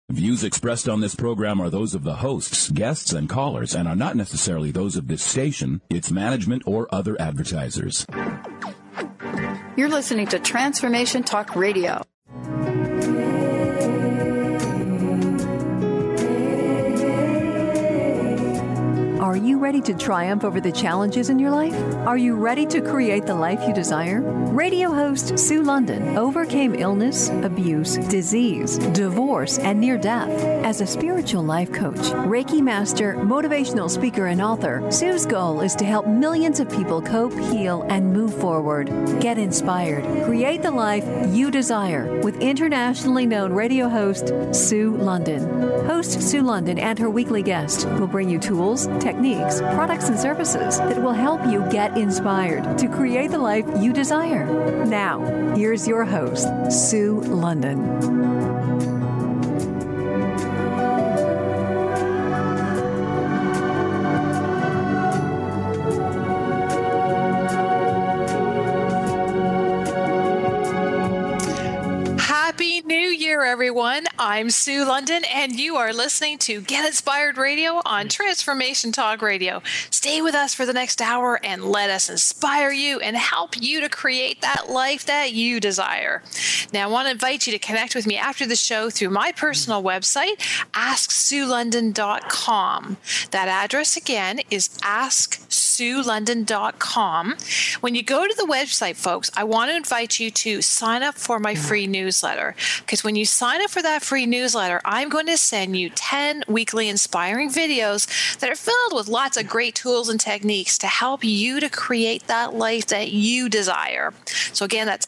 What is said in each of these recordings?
Views expressed on this program are those of the hosts, guests, and callers, and are not necessarily those of this station, its management, or other advertisers. You're listening to Transformation Talk Radio. Are you ready to triumph over the challenges in your life? Are you ready to create the life you desire? Radio host Sue London overcame illness, abuse, disease, divorce, and near death. As a spiritual life coach, Reiki master, motivational speaker, and author, Sue's goal is to help millions of people cope, heal, and move forward. Get inspired. Create the life you desire with internationally known radio host Sue London. Host Sue London and her weekly guest will bring you tools, techniques, products, and services that will help you get inspired to create the life you desire. Now, here's your host, Sue London. Everyone, I'm Sue London, and you are listening to Get Inspired Radio on Transformation Talk Radio. Stay with us for the next hour and let us inspire you and help you to create that life that you desire. Now, I want to invite you to connect with me after the show through my personal website, AskSueLondon.com. That address again is AskSueLondon.com. When you go to the website, folks, I want to invite you to sign up for my free newsletter, because when you sign up for that free newsletter, I'm going to send you 10 weekly inspiring videos that are filled with lots of great tools and techniques to help you to create that life that you desire. So again, that's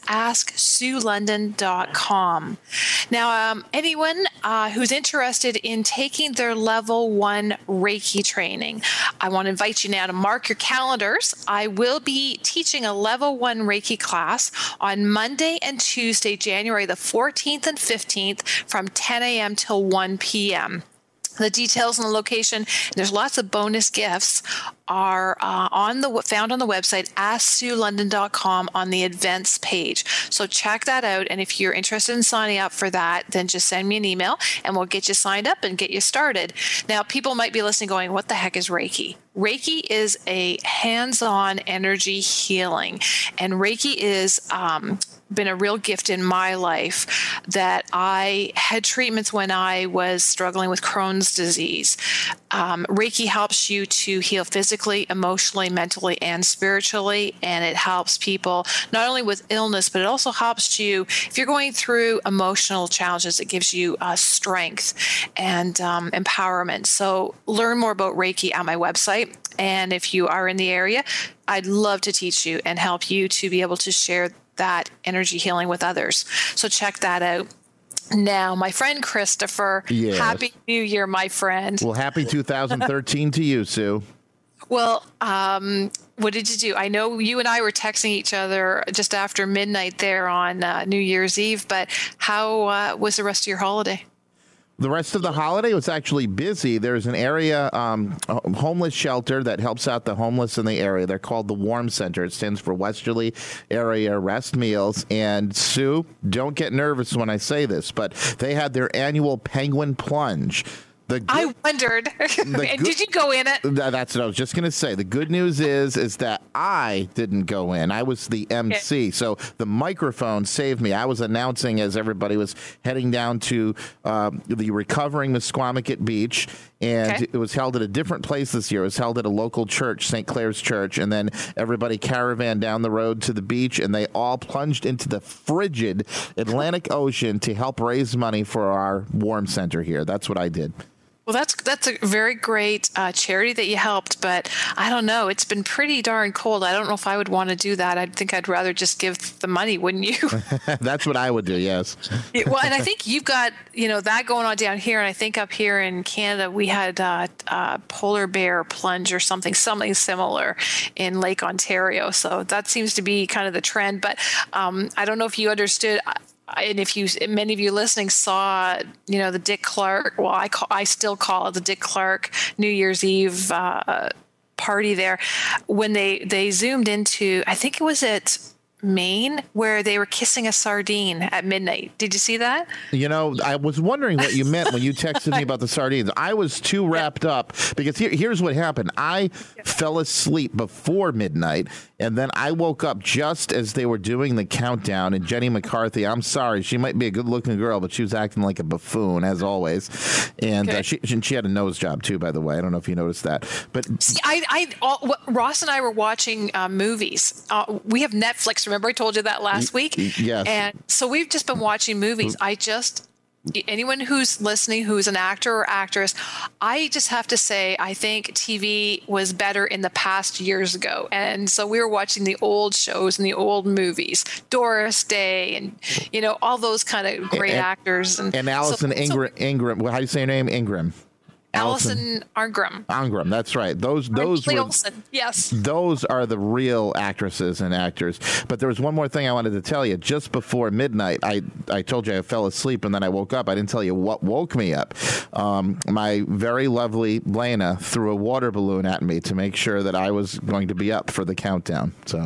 AskSueLondon.com. Now, anyone who's interested in taking their level 1 Reiki training, I want to invite you now to mark your calendars. I will be teaching a level 1 Reiki class on Monday and Tuesday, January the 14th and 15th from 10 a.m. till 1 p.m. The details and the location, and there's lots of bonus gifts, are found on the website AskSueLondon.com on the events page. So check that out, and if you're interested in signing up for that, then just send me an email, and we'll get you signed up and get you started. Now, people might be listening going, what the heck is Reiki? Reiki is a hands-on energy healing, and Reiki is been a real gift in my life. That I had treatments when I was struggling with Crohn's disease. Reiki helps you to heal physically, emotionally, mentally, and spiritually, and it helps people not only with illness, but it also helps you if you're going through emotional challenges. It gives you strength and empowerment. So learn more about Reiki on my website, and if you are in the area, I'd love to teach you and help you to be able to share that energy healing with others. So check that out. Now, my friend Christopher, yes. Happy New Year, my friend. Well, happy 2013 to you, Sue. Well, what did you do? I know you and I were texting each other just after midnight there on New Year's Eve, but how was the rest of your holiday? The rest of the holiday was actually busy. There's an area, a homeless shelter that helps out the homeless in the area. They're called the Warm Center. It stands for Westerly Area Rest Meals. And Sue, don't get nervous when I say this, but they had their annual penguin plunge. I wondered. And did you go in it? That's what I was just going to say. The good news is that I didn't go in. I was the MC. Okay. So the microphone saved me. I was announcing as everybody was heading down to the recovering Misquamicut Beach. And It was held at a different place this year. It was held at a local church, St. Clair's Church. And then everybody caravaned down the road to the beach, and they all plunged into the frigid Atlantic Ocean to help raise money for our Warm Center here. That's what I did. Well, that's a very great charity that you helped, but I don't know. It's been pretty darn cold. I don't know if I would want to do that. I think I'd rather just give the money, wouldn't you? That's what I would do, yes. Well, and I think you've got, that going on down here, and I think up here in Canada, we had polar bear plunge or something similar in Lake Ontario. So that seems to be kind of the trend, but I don't know if you understood. And if many of you listening saw, the Dick Clark, well, I still call it the Dick Clark New Year's Eve party there, when they zoomed into, I think it was at Maine where they were kissing a sardine at midnight. Did you see that? You know, I was wondering what you meant when you texted me about the sardines. I was too wrapped up because here's what happened. I fell asleep before midnight, and then I woke up just as they were doing the countdown. And Jenny McCarthy, I'm sorry, she might be a good-looking girl, but she was acting like a buffoon as always. And she had a nose job too, by the way. I don't know if you noticed that. But see, Ross and I were watching movies. We have Netflix. Remember I told you that last week? Yes. And so we've just been watching movies. Anyone who's listening who's an actor or actress, I just have to say, I think TV was better in the past years ago. And so we were watching the old shows and the old movies, Doris Day and, all those kind of great actors. And Allison Ingram. How do you say her name? Ingram. Allison Arngrim. That's right. Those Olsen. Yes. Those are the real actresses and actors. But there was one more thing I wanted to tell you. Just before midnight, I told you I fell asleep and then I woke up. I didn't tell you what woke me up. My very lovely Lena threw a water balloon at me to make sure that I was going to be up for the countdown. So.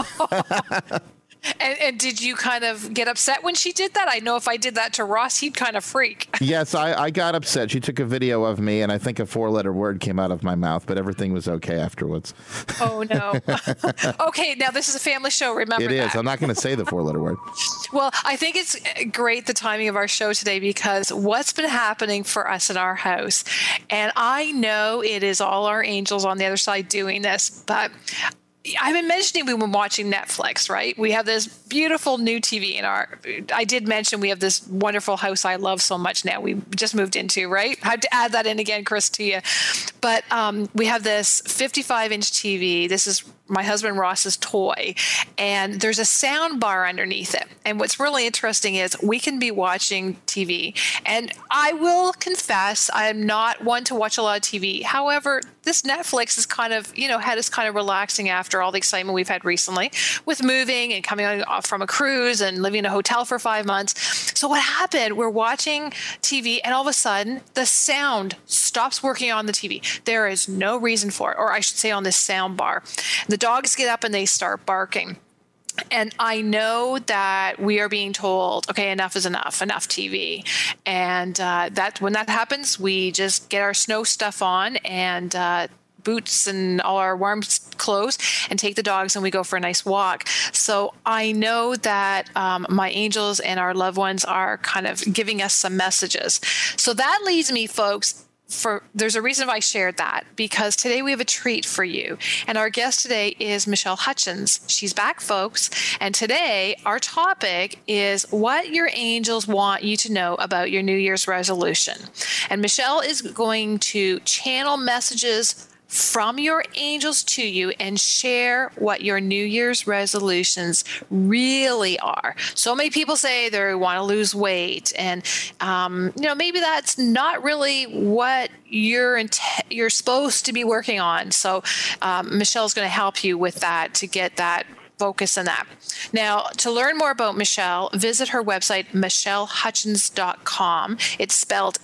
And did you kind of get upset when she did that? I know if I did that to Ross, he'd kind of freak. Yes, I got upset. She took a video of me, and I think a 4-letter word came out of my mouth, but everything was okay afterwards. Oh, no. Okay, now this is a family show. Remember that. It is. I'm not going to say the 4-letter word. Well, I think it's great, the timing of our show today, because what's been happening for us in our house, and I know it is all our angels on the other side doing this, but I've been mentioning we've been watching Netflix, right? We have this beautiful new TV I did mention we have this wonderful house I love so much now. We just moved into, right? I had to add that in again, Chris, to you. But we have this 55-inch TV. This is my husband Ross's toy, and there's a sound bar underneath it. And what's really interesting is we can be watching TV, and I will confess I am not one to watch a lot of TV. However, this Netflix is kind of, had us kind of relaxing after all the excitement we've had recently with moving and coming off from a cruise and living in a hotel for 5 months. So what happened? We're watching TV, and all of a sudden the sound stops working on the TV. There is no reason for it, or I should say on this sound bar. The dogs get up and they start barking. And I know that we are being told, okay, enough is enough TV. And that when that happens, we just get our snow stuff on and boots and all our warm clothes and take the dogs and we go for a nice walk. So I know that my angels and our loved ones are kind of giving us some messages. So that leads me, folks, there's a reason I shared that, because today we have a treat for you. And our guest today is Michelle Hutchins. She's back, folks. And today our topic is what your angels want you to know about your New Year's resolution. And Michelle is going to channel messages from your angels to you and share what your New Year's resolutions really are. So many people say they want to lose weight, and maybe that's not really what you're supposed to be working on. So Michelle's going to help you with that to get that focus on that. Now, to learn more about Michelle, visit her website, michellehutchins.com. It's spelled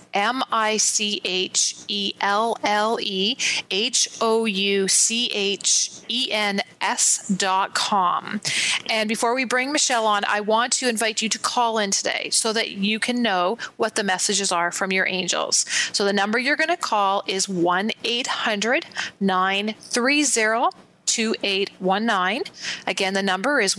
MICHELLEHOUCHENS.com. And before we bring Michelle on, I want to invite you to call in today so that you can know what the messages are from your angels. So the number you're going to call is 1-800-930-2819. Again, the number is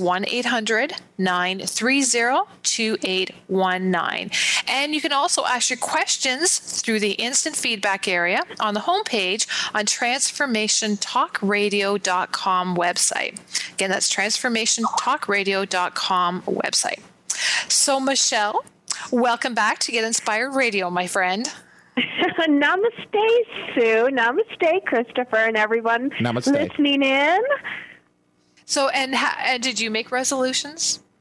1-800-930-2819. And you can also ask your questions through the instant feedback area on the homepage on transformationtalkradio.com website. Again, that's transformationtalkradio.com website. So, Michelle, welcome back to Get Inspired Radio, my friend. Namaste, Sue. Namaste, Christopher, and everyone listening in. So, and did you make resolutions?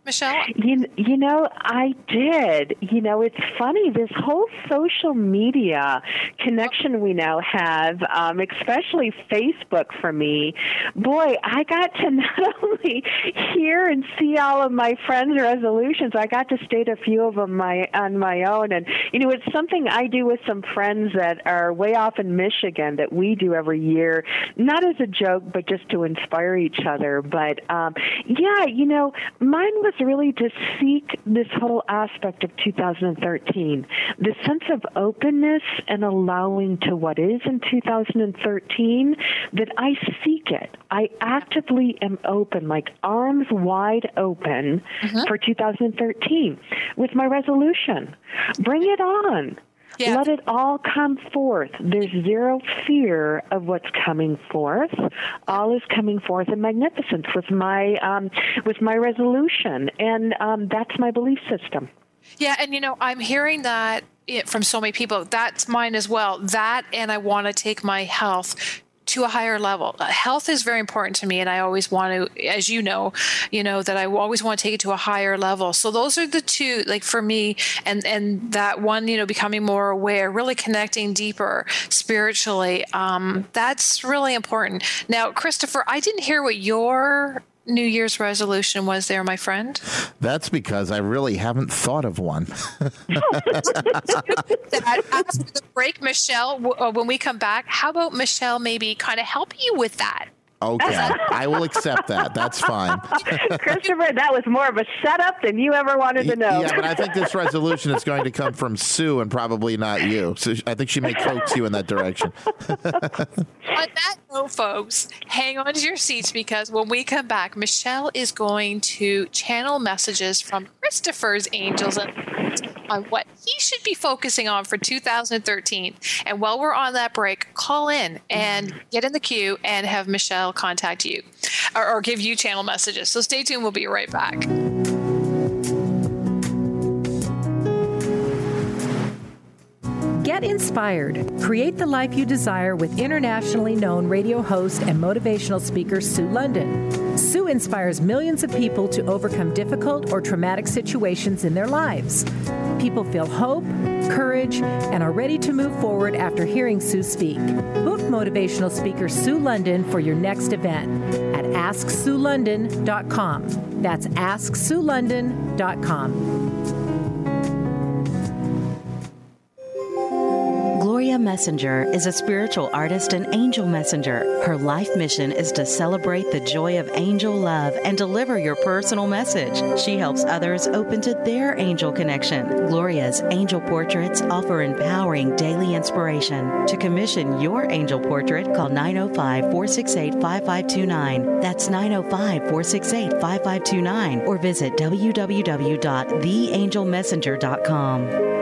Michelle? You know, I did. You know, it's funny, this whole social media connection we now have, especially Facebook for me, boy, I got to not only hear and see all of my friends' resolutions, I got to state a few of them on my own. And, you know, it's something I do with some friends that are way off in Michigan that we do every year, not as a joke, but just to inspire each other. But, yeah, you know, mine was really to seek this whole aspect of 2013, the sense of openness and allowing to what is in 2013, that I seek it. I actively am open, like arms wide open for 2013 with my resolution. Bring it on. Yeah. Let it all come forth. There's zero fear of what's coming forth. All is coming forth in magnificence with my resolution, and that's my belief system. Yeah, and you know, I'm hearing that from so many people. That's mine as well. That, and I want to take my health to a higher level. Health is very important to me, and I always want to, as you know, that I always want to take it to a higher level. So those are the two, like for me, and that one, you know, becoming more aware, really connecting deeper spiritually. That's really important. Now, Christopher, I didn't hear what your New Year's resolution was there, my friend. That's because I really haven't thought of one. After the break, Michelle, when we come back, how about Michelle maybe kind of help you with that? Okay, I will accept that. That's fine. Christopher, that was more of a setup than you ever wanted to know. Yeah, but I think this resolution is going to come from Sue and probably not you. So I think she may coax you in that direction. On that note, folks, hang on to your seats, because when we come back, Michelle is going to channel messages from Christopher's angels on what he should be focusing on for 2013. And while we're on that break, call in and get in the queue and have Michelle contact you or give you channel messages. So stay tuned. We'll be right back. Get inspired. Create the life you desire with internationally known radio host and motivational speaker Sue London. Sue inspires millions of people to overcome difficult or traumatic situations in their lives. People feel hope, courage, and are ready to move forward after hearing Sue speak. Book motivational speaker Sue London for your next event at AskSueLondon.com. That's AskSueLondon.com. Gloria Messenger is a spiritual artist and angel messenger. Her life mission is to celebrate the joy of angel love and deliver your personal message. She helps others open to their angel connection. Gloria's angel portraits offer empowering daily inspiration. To commission your angel portrait, call 905-468-5529. That's 905-468-5529, or visit www.theangelmessenger.com.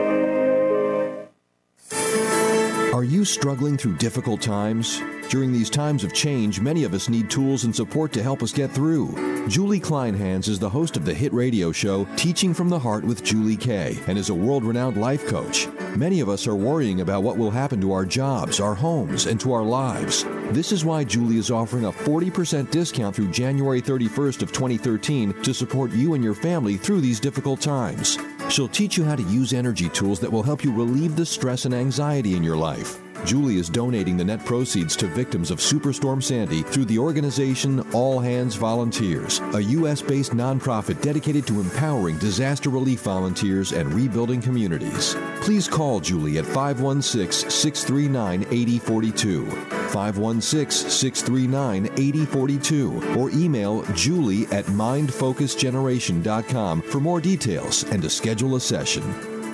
Are you struggling through difficult times? During these times of change, many of us need tools and support to help us get through. Julie Kleinhans is the host of the hit radio show Teaching from the Heart with Julie Kay, and is a world-renowned life coach. Many of us are worrying about what will happen to our jobs, our homes, and to our lives. This is why Julie is offering a 40% discount through January 31st of 2013 to support you and your family through these difficult times. She'll teach you how to use energy tools that will help you relieve the stress and anxiety in your life. Julie is donating the net proceeds to victims of Superstorm Sandy through the organization All Hands Volunteers, a U.S.-based nonprofit dedicated to empowering disaster relief volunteers and rebuilding communities. Please call Julie at 516-639-8042, 516-639-8042, or email Julie at mindfocusgeneration.com for more details and to schedule a session.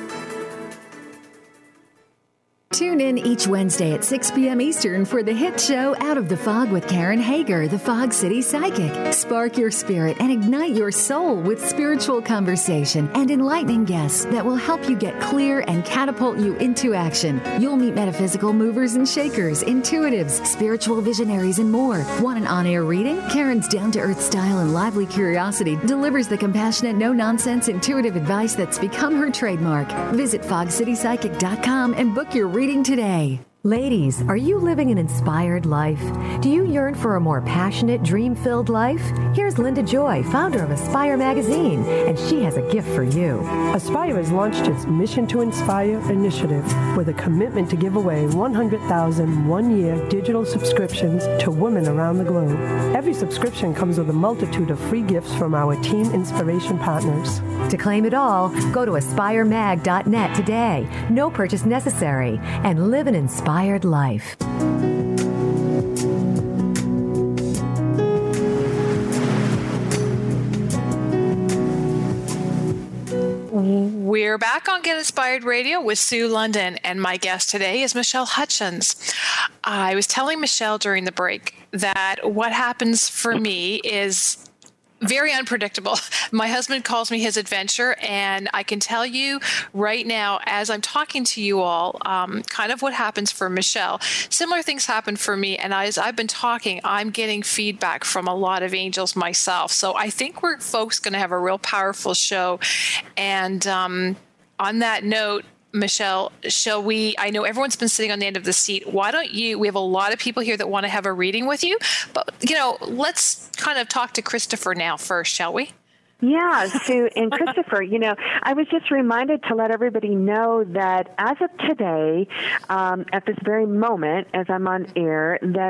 Tune in each Wednesday at 6 p.m. Eastern for the hit show Out of the Fog with Karen Hager, the Fog City Psychic. Spark your spirit and ignite your soul with spiritual conversation and enlightening guests that will help you get clear and catapult you into action. You'll meet metaphysical movers and shakers, intuitives, spiritual visionaries, and more. Want an on-air reading? Karen's down-to-earth style and lively curiosity delivers the compassionate, no-nonsense, intuitive advice that's become her trademark. Visit fogcitypsychic.com and book your reading today. Ladies, are you living an inspired life? Do you yearn for a more passionate, dream-filled life? Here's Linda Joy, founder of Aspire Magazine, and she has a gift for you. Aspire has launched its Mission to Inspire initiative with a commitment to give away 100,000 one-year digital subscriptions to women around the globe. Every subscription comes with a multitude of free gifts from our Team Inspiration partners. To claim it all, go to aspiremag.net today. No purchase necessary, and live an inspired life. We're back on Get Inspired Radio with Sue London, and my guest today is Michelle Hutchins. I was telling Michelle during the break that what happens for me is very unpredictable. My husband calls me his adventure, and I can tell you right now, as I'm talking to you all, kind of what happens for Michelle. Similar things happen for me, and as I've been talking, I'm getting feedback from a lot of angels myself. So I think we're folks going to have a real powerful show. And on that note, Michelle, shall we? I know everyone's been sitting on the end of the seat. Why don't you? We have a lot of people here that want to have a reading with you, but let's kind of talk to Christopher now first, shall we? Yeah, Sue and Christopher, I was just reminded to let everybody know that as of today, at this very moment, as I'm on air, that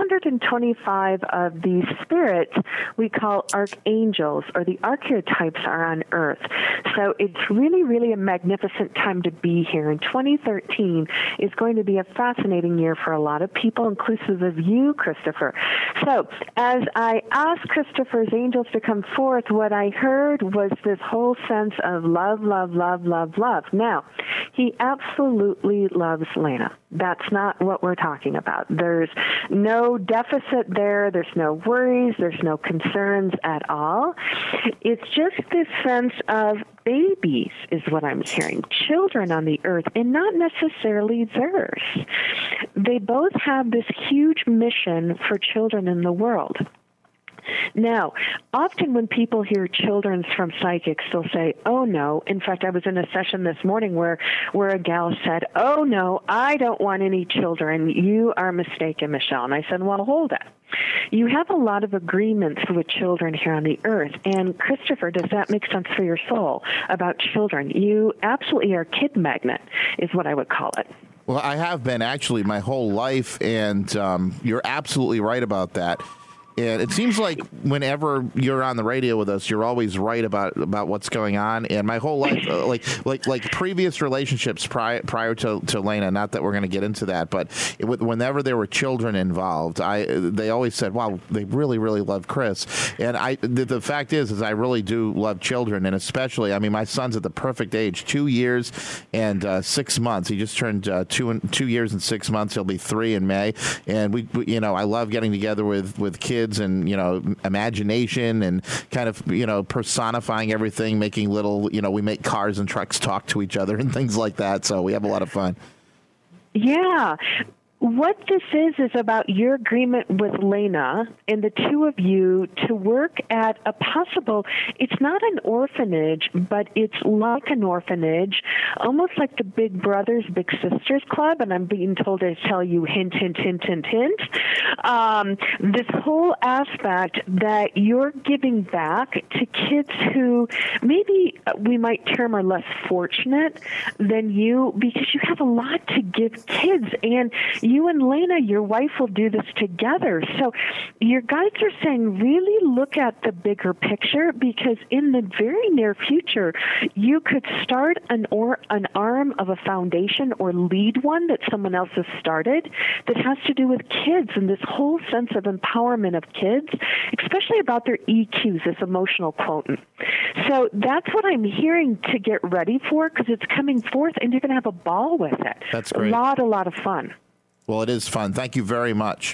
625 of these spirits we call archangels, or the archetypes, are on Earth. So it's really, really a magnificent time to be here. And 2013 is going to be a fascinating year for a lot of people, inclusive of you, Christopher. So as I asked Christopher's angels to come forth, what I heard was this whole sense of love, love, love, love, love. Now, he absolutely loves Lena. That's not what we're talking about. There's no deficit there. There's no worries. There's no concerns at all. It's just this sense of babies is what I'm hearing. Children on the earth, and not necessarily theirs. They both have this huge mission for children in the world. Now, often when people hear children from psychics, they'll say, oh, no. In fact, I was in a session this morning where a gal said, oh, no, I don't want any children. You are mistaken, Michelle. And I said, well, hold it. You have a lot of agreements with children here on the earth. And, Christopher, does that make sense for your soul about children? You absolutely are a kid magnet, is what I would call it. Well, I have been actually my whole life, and you're absolutely right about that. And it seems like whenever you're on the radio with us, you're always right about what's going on. And my whole life, like previous relationships prior to Lena, not that we're going to get into that, but whenever there were children involved, they always said, wow, they really, really love Chris. And the fact is I really do love children. And especially, I mean, my son's at the perfect age, 2 years and 6 months. He just turned 2 years and 6 months. He'll be 3 in May. And we I love getting together with kids and imagination and kind of personifying everything, making little we make cars and trucks talk to each other and things like that, so we have a lot of fun. Yeah. What this is about your agreement with Lena and the two of you to work at a possible, it's not an orphanage, but it's like an orphanage, almost like the Big Brothers, Big Sisters Club, and I'm being told to tell you hint, hint, hint, hint, hint. This whole aspect that you're giving back to kids who maybe we might term are less fortunate than you, because you have a lot to give kids, and you and Lena, your wife, will do this together. So your guides are saying really look at the bigger picture, because in the very near future, you could start an arm of a foundation or lead one that someone else has started that has to do with kids and this whole sense of empowerment of kids, especially about their EQs, this emotional quotient. So that's what I'm hearing to get ready for, because it's coming forth and you're going to have a ball with it. That's great. A lot of fun. Well, it is fun. Thank you very much.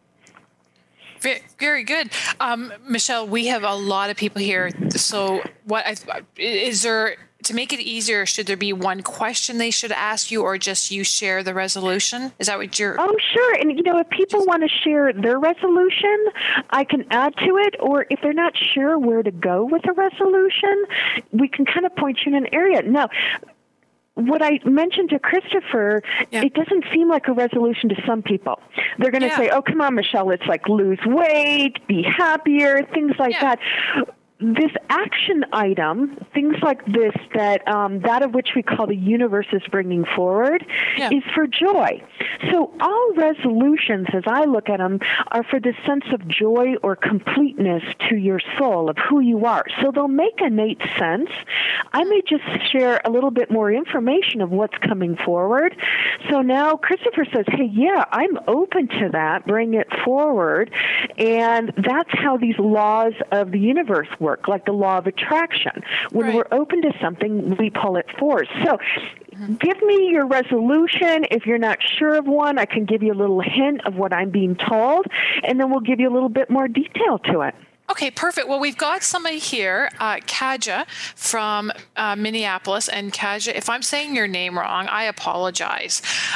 Very good. Michelle, we have a lot of people here. So is there, to make it easier, should there be one question they should ask you, or just you share the resolution? Is that what you're... Oh, sure. And, if people want to share their resolution, I can add to it. Or if they're not sure where to go with a resolution, we can kind of point you in an area. No. what I mentioned to Christopher, it doesn't seem like a resolution to some people. They're going to say, oh, come on, Michelle, it's like lose weight, be happier, things like that. This action item, things like this, that of which we call the universe is bringing forward, is for joy. So all resolutions, as I look at them, are for this sense of joy or completeness to your soul, of who you are. So they'll make innate sense. I may just share a little bit more information of what's coming forward. So now Christopher says, hey, I'm open to that. Bring it forward. And that's how these laws of the universe work. Like the law of attraction. When we're open to something, we pull it forward. So give me your resolution. If you're not sure of one, I can give you a little hint of what I'm being told, and then we'll give you a little bit more detail to it. Okay, perfect. Well, we've got somebody here, Kaja from Minneapolis. And Kaja, if I'm saying your name wrong, I apologize.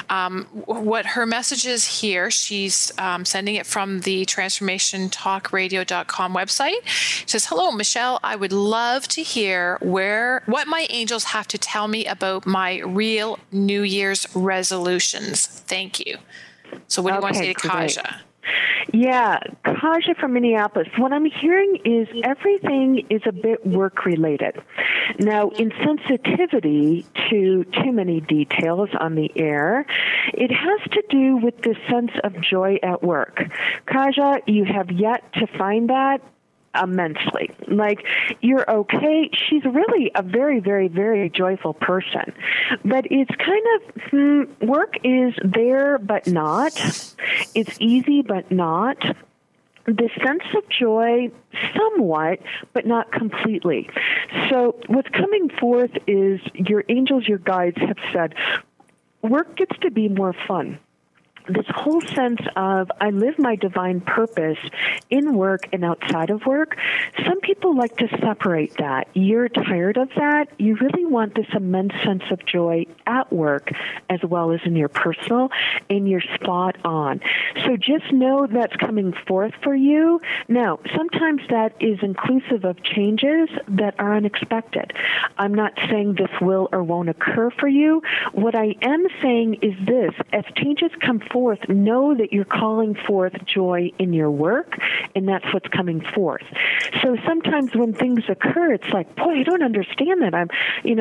What her message is here, she's sending it from the transformationtalkradio.com website. She says, hello, Michelle. I would love to hear what my angels have to tell me about my real New Year's resolutions. Thank you. So what do you want to say to Kaja? Yeah, Kaja from Minneapolis. What I'm hearing is everything is a bit work-related. Now, in sensitivity to too many details on the air, it has to do with this sense of joy at work. Kaja, you have yet to find that immensely. Like, you're okay. She's really a very, very, very joyful person. But it's kind of, work is there but not. It's easy but not. The sense of joy, somewhat, but not completely. So what's coming forth is your angels, your guides have said, work gets to be more fun. This whole sense of I live my divine purpose in work and outside of work, some people like to separate that. You're tired of that. You really want this immense sense of joy at work as well as in your personal, and you're spot on. So just know that's coming forth for you. Now, sometimes that is inclusive of changes that are unexpected. I'm not saying this will or won't occur for you. What I am saying is this: as changes come forth, know that you're calling forth joy in your work, and that's what's coming forth. So sometimes when things occur, it's like, boy, I don't understand that. I'm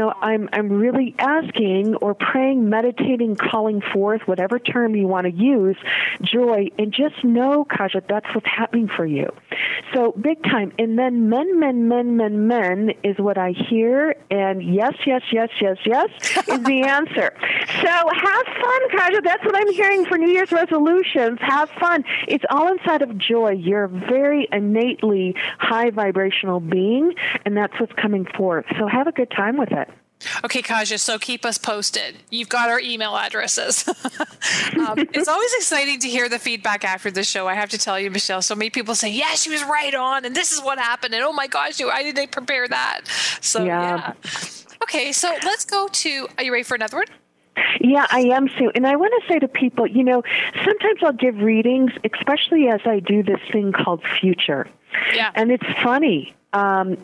really asking or praying, meditating, calling forth, whatever term you want to use, joy, and just know, Kaja, that's what's happening for you. So big time. And then men is what I hear, and yes is the answer. So have fun, Kaja. That's what I'm hearing for New Year's resolutions. Have fun. It's all inside of joy. You're a very innately high vibrational being, and that's what's coming forth. So have a good time with it. Okay, Kaja, so keep us posted. You've got our email addresses. It's always exciting to hear the feedback after the show, I have to tell you, Michelle. So many people say, yeah, she was right on, and this is what happened, and oh my gosh, I didn't prepare that. So, yeah. Okay, so let's go to, are you ready for another one? Yeah, I am, Sue. And I want to say to people, sometimes I'll give readings, especially as I do this thing called Future. Yeah. And it's funny. I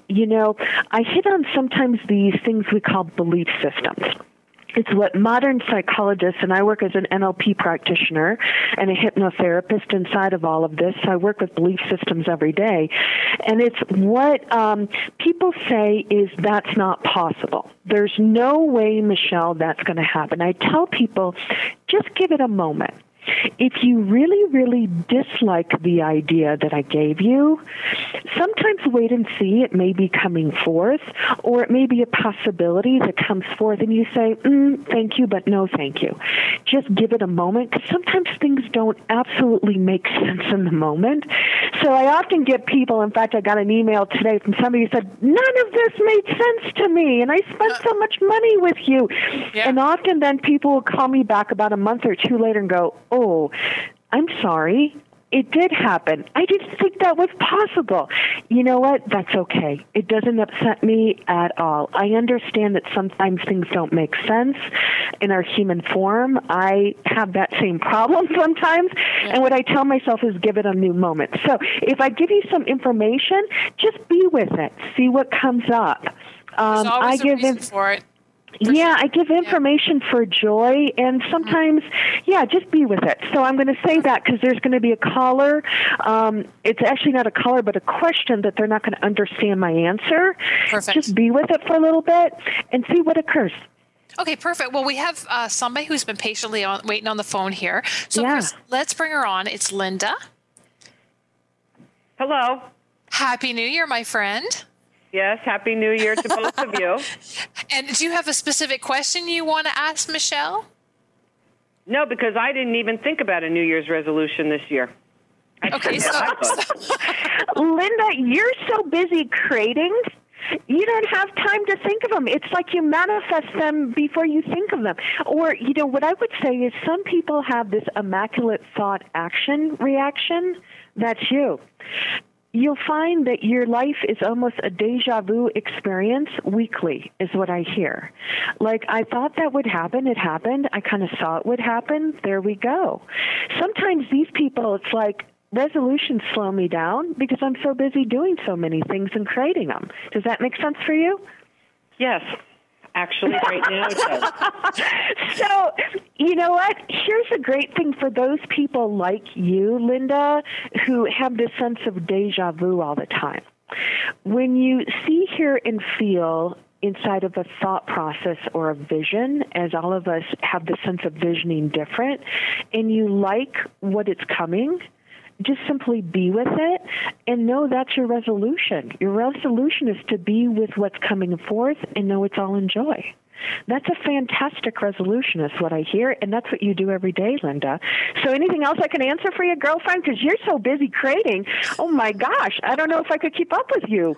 hit on sometimes these things we call belief systems. It's what modern psychologists, and I work as an NLP practitioner and a hypnotherapist inside of all of this, so I work with belief systems every day. And it's what people say is that's not possible. There's no way, Michelle, that's going to happen. I tell people, just give it a moment. If you really, really dislike the idea that I gave you, sometimes wait and see. It may be coming forth, or it may be a possibility that comes forth, and you say, thank you, but no thank you. Just give it a moment, because sometimes things don't absolutely make sense in the moment. So I often get people, in fact, I got an email today from somebody who said, none of this made sense to me, and I spent so much money with you. Yeah. And often then people will call me back about a month or two later and go, oh, I'm sorry. It did happen. I didn't think that was possible. You know what? That's okay. It doesn't upset me at all. I understand that sometimes things don't make sense in our human form. I have that same problem sometimes. Yeah. And what I tell myself is give it a new moment. So if I give you some information, just be with it. See what comes up. There's always a reason for it. Yeah, I give information for joy, and sometimes, just be with it. So I'm going to say that because there's going to be a caller. It's actually not a caller, but a question that they're not going to understand my answer. Perfect. Just be with it for a little bit and see what occurs. Okay, perfect. Well, we have somebody who's been patiently waiting on the phone here. So Chris, let's bring her on. It's Linda. Hello. Happy New Year, my friend. Yes, Happy New Year to both of you. And do you have a specific question you want to ask Michelle? No, because I didn't even think about a New Year's resolution this year. Okay, Linda, you're so busy creating, you don't have time to think of them. It's like you manifest them before you think of them. Or, what I would say is some people have this immaculate thought action reaction. That's you. You'll find that your life is almost a deja vu experience weekly, is what I hear. Like, I thought that would happen. It happened. I kind of saw it would happen. There we go. Sometimes these people, it's like, resolutions slow me down because I'm so busy doing so many things and creating them. Does that make sense for you? Yes. Actually, right now it does. So, you know what? Here's a great thing for those people like you, Linda, who have this sense of deja vu all the time. When you see, hear, and feel inside of a thought process or a vision, as all of us have the sense of visioning different, and you like what it's coming, just simply be with it and know that's your resolution. Your resolution is to be with what's coming forth and know it's all in joy. That's a fantastic resolution is what I hear, and that's what you do every day, Linda. So anything else I can answer for you, girlfriend? Because you're so busy creating. Oh, my gosh. I don't know if I could keep up with you.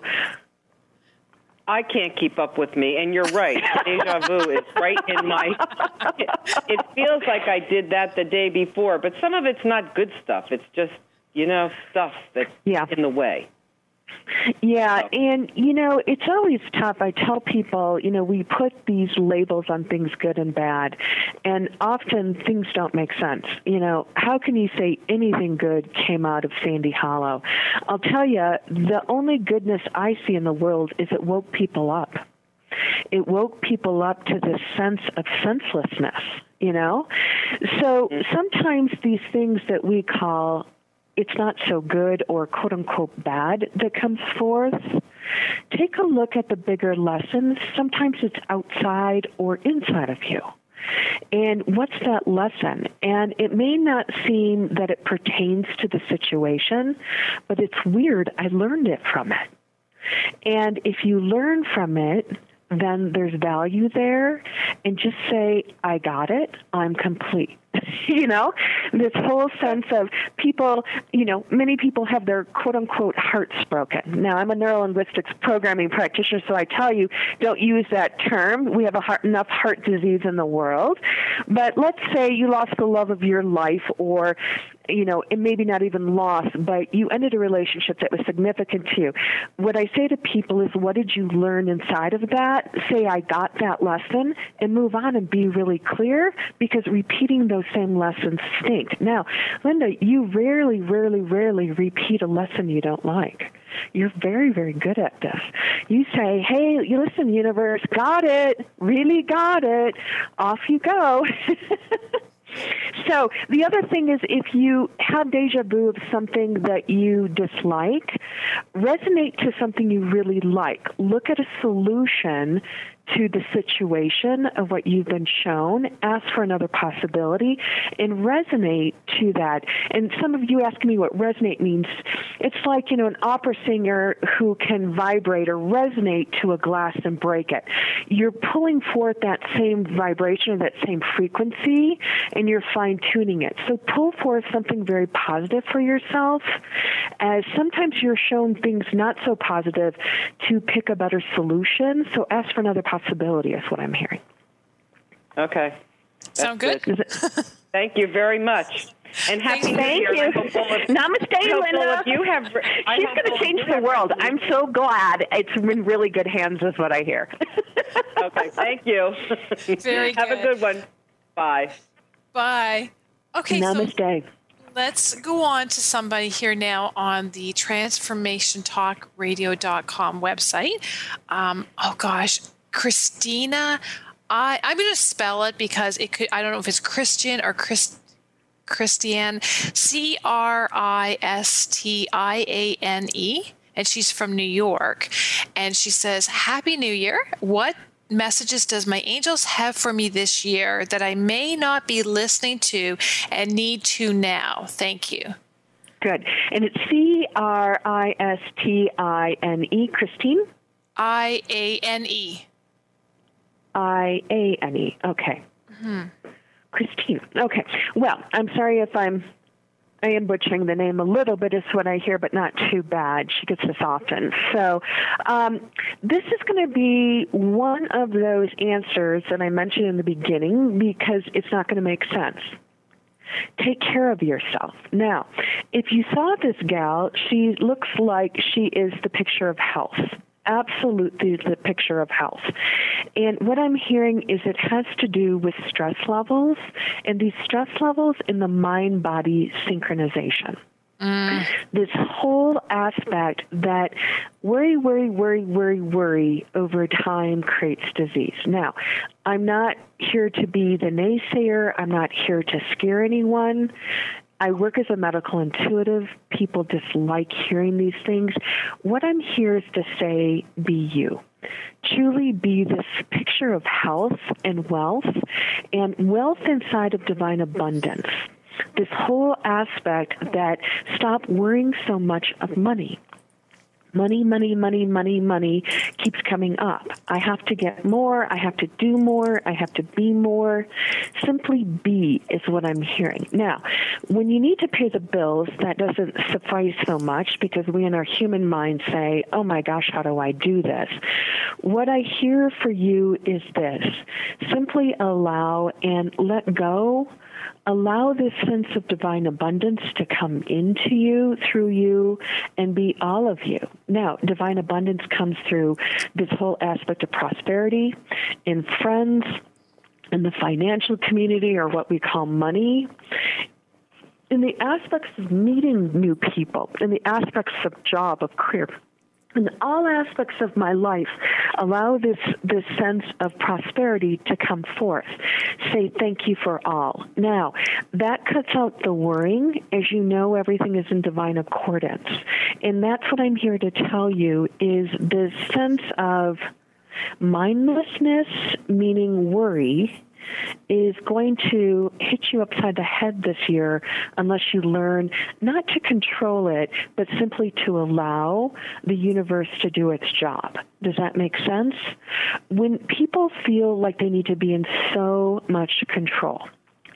I can't keep up with me, and you're right. Deja vu is right in my... It feels like I did that the day before, but some of it's not good stuff. It's just, stuff that's in the way. Yeah, and, it's always tough. I tell people, we put these labels on things good and bad, and often things don't make sense. How can you say anything good came out of Sandy Hollow? I'll tell you, the only goodness I see in the world is it woke people up. It woke people up to this sense of senselessness, So sometimes these things that we call it's not so good or quote-unquote bad that comes forth, take a look at the bigger lessons. Sometimes it's outside or inside of you. And what's that lesson? And it may not seem that it pertains to the situation, but it's weird. I learned it from it. And if you learn from it, then there's value there. And just say, I got it. I'm complete. This whole sense of people, many people have their quote-unquote hearts broken. Now, I'm a neurolinguistics programming practitioner, so I tell you, don't use that term. We have enough heart disease in the world. But let's say you lost the love of your life or, it maybe not even lost, but you ended a relationship that was significant to you. What I say to people is, what did you learn inside of that? Say, I got that lesson, and move on and be really clear, because repeating those same lessons stink. Now, Linda, you rarely repeat a lesson you don't like. You're very, very good at this. You say, hey, you listen, universe, got it, really got it, off you go. So the other thing is, if you have deja vu of something that you dislike, resonate to something you really like. Look at a solution to the situation of what you've been shown, ask for another possibility, and resonate to that. And some of you ask me what resonate means. It's like, an opera singer who can vibrate or resonate to a glass and break it. You're pulling forth that same vibration or that same frequency, and you're fine-tuning it. So pull forth something very positive for yourself, as sometimes you're shown things not so positive to pick a better solution. So ask for another possibility is what I'm hearing. Okay. Sound good? Thank you very much. And happy New Year. Namaste, Linda. She's going to change the world. I'm so glad. It's in really good hands is what I hear. Okay, thank you. Very good. Have a good one. Bye. Bye. Okay, Namaste. So let's go on to somebody here now on the TransformationTalkRadio.com website. Oh, gosh. Christina, I'm going to spell it because it could. I don't know if it's Christian or Christiane. Kristiane, and she's from New York. And she says, "Happy New Year. What messages does my angels have for me this year that I may not be listening to and need to now? Thank you." Good. And it's Christine, Christine? Iane. Iane. Okay. Mm-hmm. Christine. Okay. Well, I'm sorry if I am butchering the name a little bit. It's what I hear, but not too bad. She gets this often. So this is going to be one of those answers that I mentioned in the beginning because it's not going to make sense. Take care of yourself. Now, if you saw this gal, she looks like she is the picture of health. Absolutely the picture of health. And what I'm hearing is it has to do with stress levels, and these stress levels in the mind-body synchronization. This whole aspect that worry over time creates disease. Now, I'm not here to be the naysayer. I'm not here to scare anyone. I work as a medical intuitive. People dislike hearing these things. What I'm here is to say, be you. Truly be this picture of health and wealth inside of divine abundance. This whole aspect that stop worrying so much of money. Money keeps coming up. I have to get more. I have to do more. I have to be more. Simply be is what I'm hearing. Now, when you need to pay the bills, that doesn't suffice so much because we in our human mind say, oh my gosh, how do I do this? What I hear for you is this. Simply allow and let go. Allow this sense of divine abundance to come into you, through you, and be all of you. Now, divine abundance comes through this whole aspect of prosperity in friends, in the financial community, or what we call money, in the aspects of meeting new people, in the aspects of job, of career. In all aspects of my life, allow this sense of prosperity to come forth. Say thank you for all. Now, that cuts out the worrying. As you know, everything is in divine accordance. And that's what I'm here to tell you is this sense of mindlessness, meaning worry, is going to hit you upside the head this year unless you learn not to control it, but simply to allow the universe to do its job. Does that make sense? When people feel like they need to be in so much control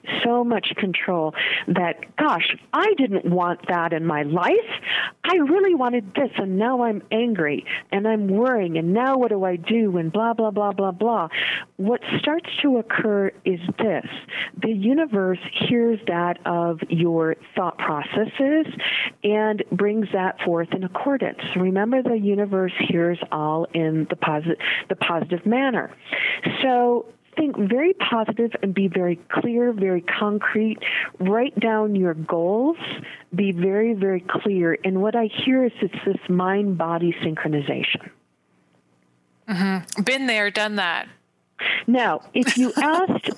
that, gosh, I didn't want that in my life. I really wanted this, and now I'm angry, and I'm worrying, and now what do I do, and blah, blah, blah, blah, blah. What starts to occur is this. The universe hears that of your thought processes and brings that forth in accordance. Remember, the universe hears all in the positive manner. So think very positive and be very clear, very concrete. Write down your goals. Be very, very clear. And what I hear is it's this mind-body synchronization. Mm-hmm. Been there, done that. Now, if you asked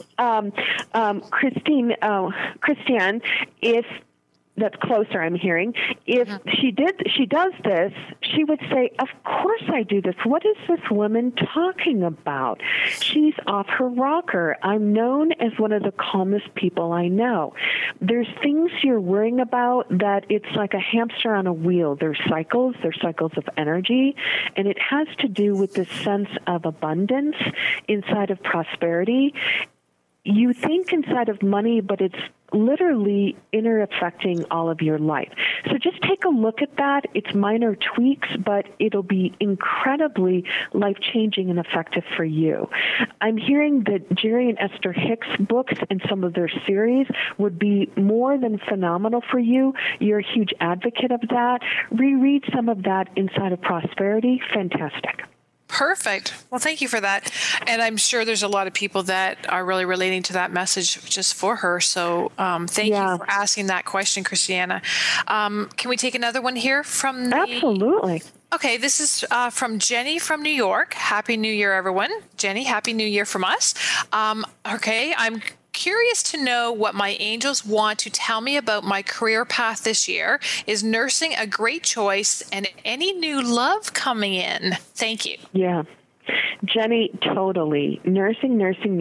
Christiane if that's closer, I'm hearing. If she does this, she would say, of course I do this. What is this woman talking about? She's off her rocker. I'm known as one of the calmest people I know. There's things you're worrying about that it's like a hamster on a wheel. There's cycles of energy, and it has to do with this sense of abundance inside of prosperity. You think inside of money, but it's literally inter-affecting all of your life. So just take a look at that. It's minor tweaks, but it'll be incredibly life-changing and effective for you. I'm hearing that Jerry and Esther Hicks books and some of their series would be more than phenomenal for you. You're a huge advocate of that. Reread some of that inside of prosperity. Fantastic. Perfect. Well, thank you for that. And I'm sure there's a lot of people that are really relating to that message just for her. So thank you for asking that question, Christiana. Can we take another one here from the... Absolutely. Okay, this is from Jenny from New York. Happy New Year, everyone. Jenny, Happy New Year from us. Okay, I'm curious to know what my angels want to tell me about my career path this year. Is nursing a great choice, and any new love coming in? Thank you. Yeah. Jenny, totally. Nursing.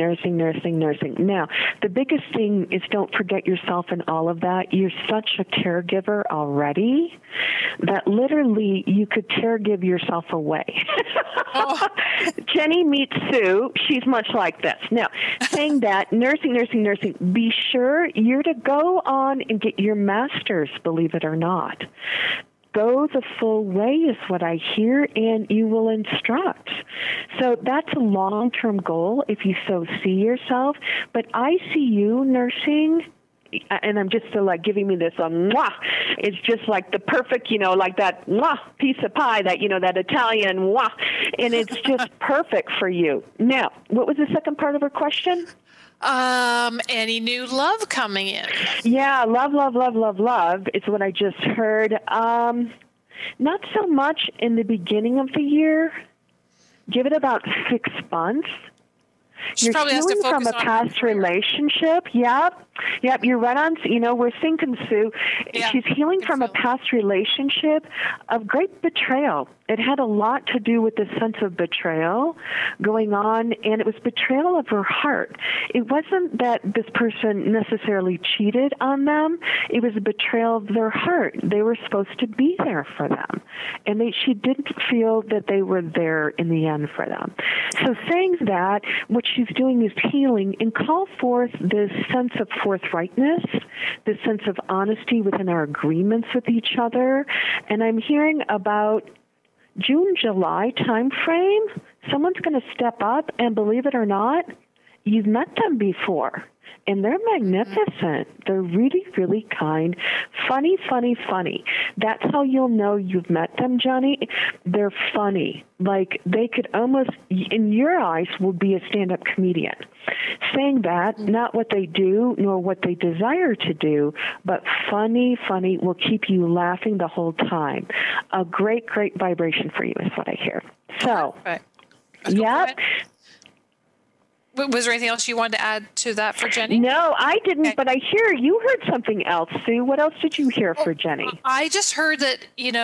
Now, the biggest thing is don't forget yourself in all of that. You're such a caregiver already that literally you could caregive yourself away. Oh. Jenny meets Sue. She's much like this. Now, saying that, nursing, be sure you're to go on and get your master's, believe it or not. Go the full way is what I hear, and you will instruct. So that's a long-term goal if you so see yourself. But I see you nursing, and I'm just like giving me this mwah. It's just like the perfect, like that mwah piece of pie, that, that Italian mwah. And it's just perfect for you. Now, what was the second part of her question? Any new love coming in? Yeah, love is what I just heard. Not so much in the beginning of the year. Give it about 6 months. You're healing from a past relationship. Yep. You're right on. We're thinking, Sue. Yeah, she's healing from a past relationship of great betrayal. It had a lot to do with the sense of betrayal going on, and it was betrayal of her heart. It wasn't that this person necessarily cheated on them. It was a betrayal of their heart. They were supposed to be there for them, and she didn't feel that they were there in the end for them. So saying that, what she's doing is healing and call forth this sense of forthrightness, this sense of honesty within our agreements with each other. And I'm hearing about June, July time frame, someone's going to step up, and believe it or not, you've met them before. And they're magnificent. They're really, really kind. Funny. That's how you'll know you've met them, Johnny. They're funny. Like they could almost, in your eyes, will be a stand-up comedian. Saying that, not what they do nor what they desire to do, but funny will keep you laughing the whole time. A great vibration for you is what I hear. So, yeah. Was there anything else you wanted to add to that for Jenny? No, I didn't, but I hear you heard something else, Sue. What else did you hear for Jenny? I just heard that,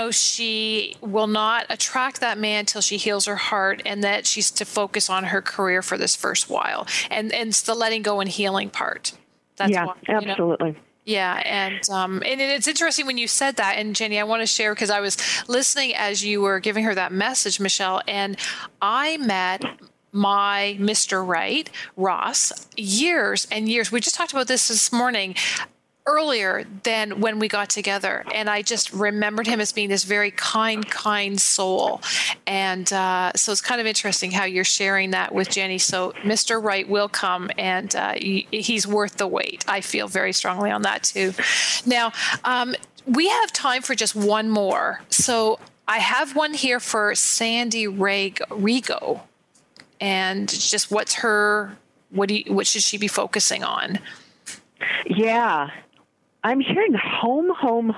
she will not attract that man until she heals her heart, and that she's to focus on her career for this first while. And it's the letting go and healing part. That's absolutely. Yeah, and it's interesting when you said that, and Jenny, I want to share, because I was listening as you were giving her that message, Michelle, and I met my Mr. Right, Ross, years and years. We just talked about this morning, earlier than when we got together. And I just remembered him as being this very kind soul. And so it's kind of interesting how you're sharing that with Jenny. So Mr. Right will come, and he's worth the wait. I feel very strongly on that too. Now, we have time for just one more. So I have one here for Sandy Rigo. And just what should she be focusing on? Yeah. I'm hearing home.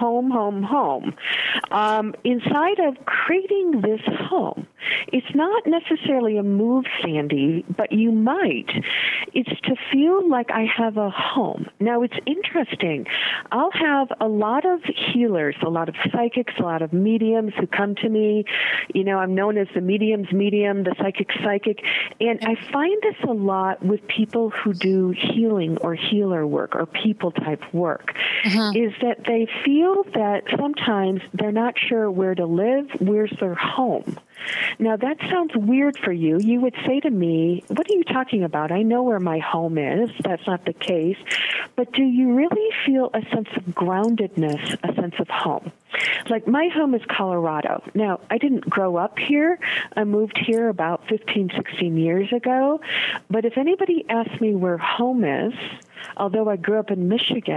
Inside of creating this home, it's not necessarily a move, Sandy, but you might. It's to feel like I have a home. Now, it's interesting. I'll have a lot of healers, a lot of psychics, a lot of mediums who come to me. I'm known as the medium's medium, the psychic. And I find this a lot with people who do healing or healer work or people type work. Is that they feel that sometimes they're not sure where to live, where's their home. Now, that sounds weird for you. You would say to me, what are you talking about? I know where my home is. That's not the case. But do you really feel a sense of groundedness, a sense of home? Like, my home is Colorado. Now, I didn't grow up here. I moved here about 15, 16 years ago. But if anybody asks me where home is, although I grew up in Michigan,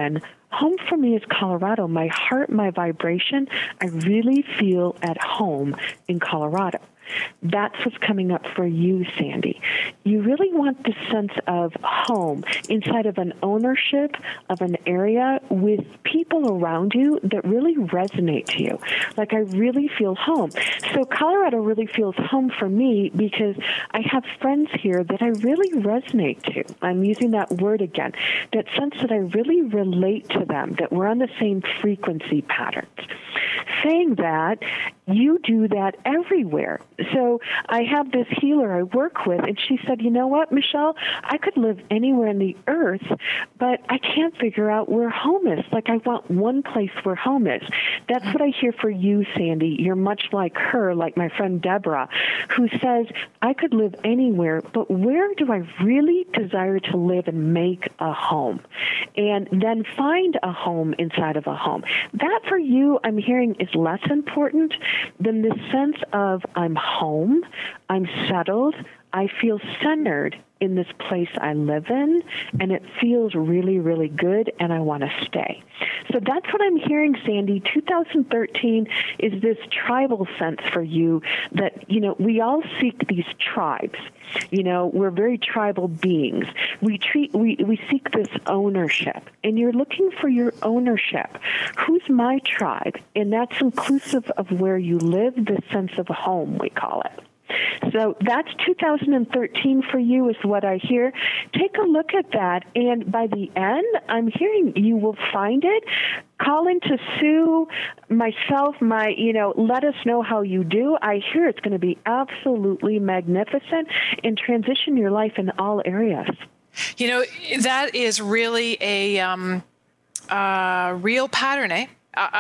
home for me is Colorado. My heart, my vibration, I really feel at home in Colorado. That's what's coming up for you, Sandy. You really want the sense of home inside of an ownership of an area with people around you that really resonate to you. Like, I really feel home. So Colorado really feels home for me because I have friends here that I really resonate to. I'm using that word again. That sense that I really relate to them, that we're on the same frequency patterns. Saying that, you do that everywhere. So I have this healer I work with, and she said, you know what, Michelle, I could live anywhere on the earth, but I can't figure out where home is. Like, I want one place where home is. That's what I hear for you, Sandy. You're much like her, like my friend Deborah, who says, I could live anywhere, but where do I really desire to live and make a home? And then find a home inside of a home. That for you, I'm hearing, is less important than the sense of I'm home, I'm settled, I feel centered in this place I live in, and it feels really, really good, and I want to stay. So that's what I'm hearing, Sandy. 2013 is this tribal sense for you that, we all seek these tribes. We're very tribal beings. We seek this ownership, and you're looking for your ownership. Who's my tribe? And that's inclusive of where you live, the sense of home, we call it. So that's 2013 for you is what I hear. Take a look at that, and by the end, I'm hearing you will find it. Call into Sue, myself, let us know how you do. I hear it's going to be absolutely magnificent and transition your life in all areas. That is really a real pattern, eh?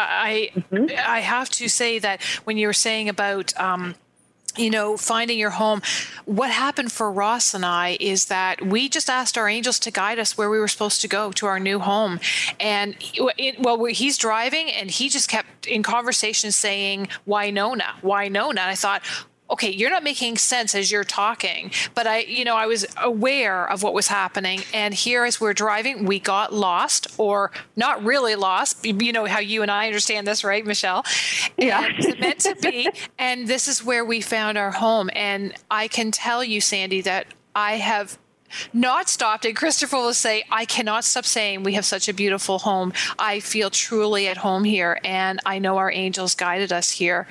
I have to say that when you were saying about finding your home, what happened for Ross and I is that we just asked our angels to guide us where we were supposed to go to our new home. And he's driving, and he just kept in conversation saying, Winona. And I thought, okay, you're not making sense as you're talking, but I was aware of what was happening. And here, as we're driving, we got lost, or not really lost. You know how you and I understand this, right, Michelle? Yeah. And it's meant to be. And this is where we found our home. And I can tell you, Sandy, that I have not stopped. And Christopher will say, I cannot stop saying we have such a beautiful home. I feel truly at home here. And I know our angels guided us here.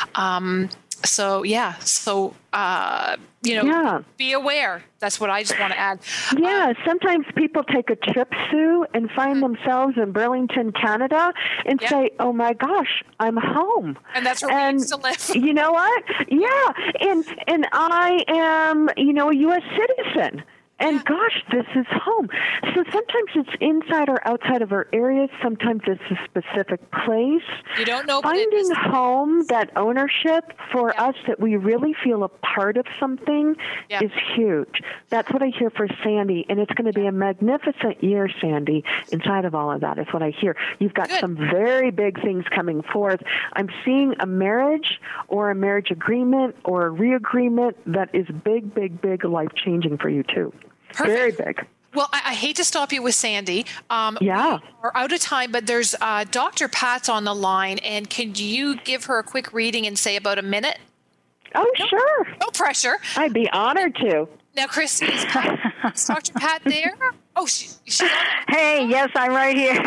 Be aware. That's what I just want to add. Yeah, sometimes people take a trip, Sue, and find themselves in Burlington, Canada, and say, oh my gosh, I'm home. And that's where we used to live. You know what? Yeah, and I am, a U.S. citizen. And gosh, this is home. So sometimes it's inside or outside of our areas. Sometimes it's a specific place. You don't know. Finding home, that ownership for us, that we really feel a part of something is huge. That's what I hear for Sandy. And it's going to be a magnificent year, Sandy, inside of all of that is what I hear. You've got some very big things coming forth. I'm seeing a marriage or a marriage agreement or a re-agreement that is big, big, big life-changing for you, too. Perfect. Very big. Well, I hate to stop you with Sandy. We are out of time, but there's Dr. Pat's on the line, and could you give her a quick reading and say about a minute? Oh, sure. No pressure. I'd be honored to. Now, Chris, is Dr. Pat there? Oh, she's on. Hey, yes, I'm right here.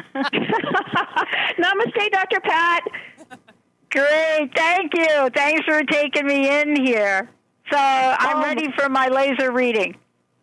Namaste, Dr. Pat. Great. Thank you. Thanks for taking me in here. So I'm ready for my laser reading.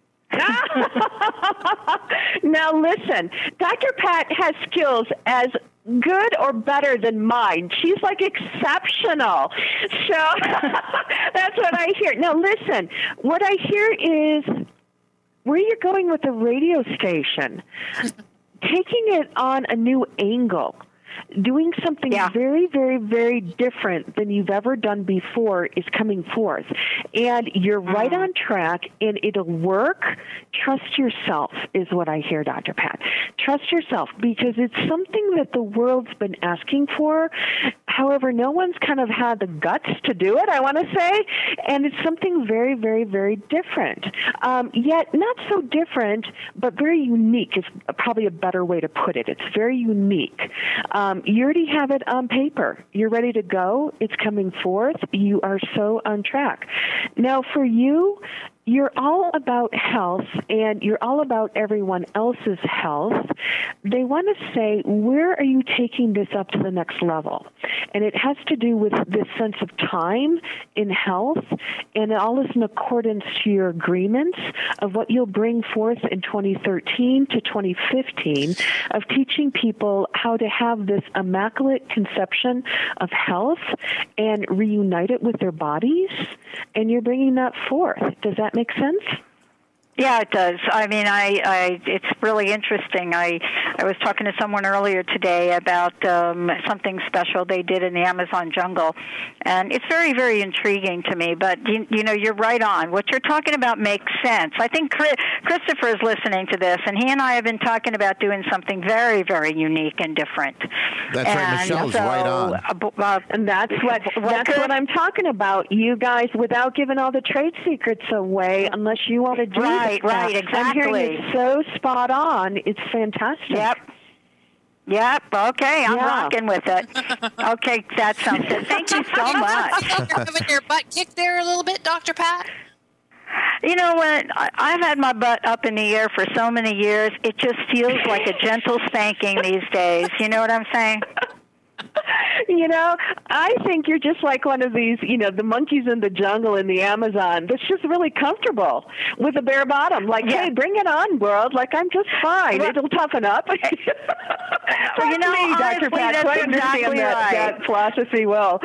Now listen, Dr. Pat has skills as good or better than mine. She's like exceptional. So that's what I hear. Now listen, what I hear is where you're going with the radio station, taking it on a new angle. Doing something very, very, very different than you've ever done before is coming forth. And you're right on track, and it'll work. Trust yourself is what I hear, Dr. Pat. Trust yourself, because it's something that the world's been asking for. However, no one's kind of had the guts to do it, I want to say, and it's something very, very, very different. Yet not so different, but very unique is probably a better way to put it. It's very unique. You already have it on paper. You're ready to go. It's coming forth. You are so on track. Now, for you, you're all about health, and you're all about everyone else's health. They want to say, where are you taking this up to the next level? And it has to do with this sense of time in health, and it all is in accordance to your agreements of what you'll bring forth in 2013 to 2015 of teaching people how to have this immaculate conception of health and reunite it with their bodies, and you're bringing that forth. Does that make sense? Yeah, it does. I mean, it's really interesting. I was talking to someone earlier today about something special they did in the Amazon jungle, and it's very, very intriguing to me. But, you know, you're right on. What you're talking about makes sense. I think Christopher is listening to this, and he and I have been talking about doing something very, very unique and different. That's right. Michelle's right on. And that's what I'm talking about. You guys, without giving all the trade secrets away, unless you want to do it. Right, exactly. I'm hearing it so spot on. It's fantastic. Yep. Okay, I'm rocking with it. Okay, that sounds good. Thank you so much. You're having your butt kicked there a little bit, Dr. Pat? You know what? I've had my butt up in the air for so many years. It just feels like a gentle spanking these days. You know what I'm saying? You know, I think you're just like one of these, you know, the monkeys in the jungle in the Amazon that's just really comfortable with a bare bottom. Like, hey, bring it on, world. Like, I'm just fine. It'll toughen up. Well, you know, me, Dr. Pat, so I understand that philosophy well.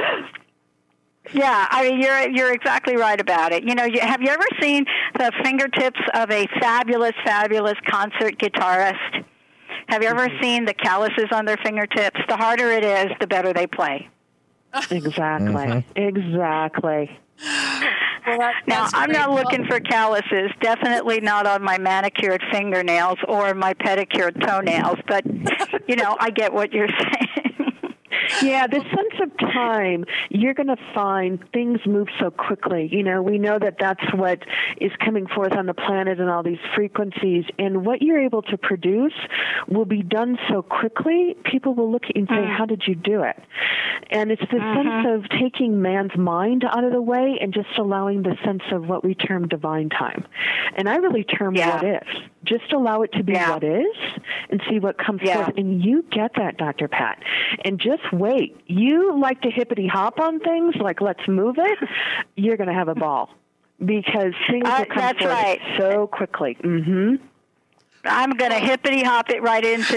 Yeah, I mean, you're exactly right about it. You know, have you ever seen the fingertips of a fabulous, fabulous concert guitarist? Have you ever seen the calluses on their fingertips? The harder it is, the better they play. Exactly. Exactly. Well, now, I'm not looking for calluses, definitely not on my manicured fingernails or my pedicured toenails, but, you know, I get what you're saying. Yeah, this sense of time, you're going to find things move so quickly. You know, we know that that's what is coming forth on the planet and all these frequencies. And what you're able to produce will be done so quickly, people will look at you and say, how did you do it? And it's the sense of taking man's mind out of the way and just allowing the sense of what we term divine time. And I really term what is. Just allow it to be what is and see what comes forth. And you get that, Dr. Pat. And just wait. You like to hippity hop on things, like let's move it. You're going to have a ball because things will come forth so quickly. Mm-hmm. I'm going to hippity-hop it right into